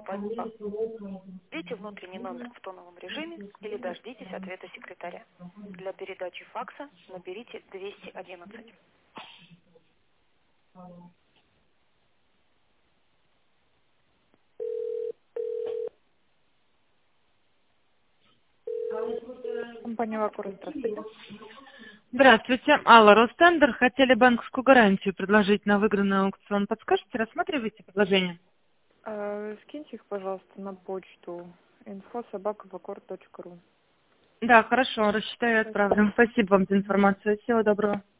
попасть в банк. Введите внутренний номер в тоновом режиме или дождитесь ответа секретаря. Для передачи факса наберите 211. Компания «Вакур», здравствуйте. Здравствуйте. Алла, Ростендер. Хотели банковскую гарантию предложить на выигранный аукцион. Подскажете, рассматриваете предложение? Скиньте их, пожалуйста, на почту info@vacur.ru. Да, хорошо, рассчитаю и отправлю. Спасибо вам за информацию. Всего доброго.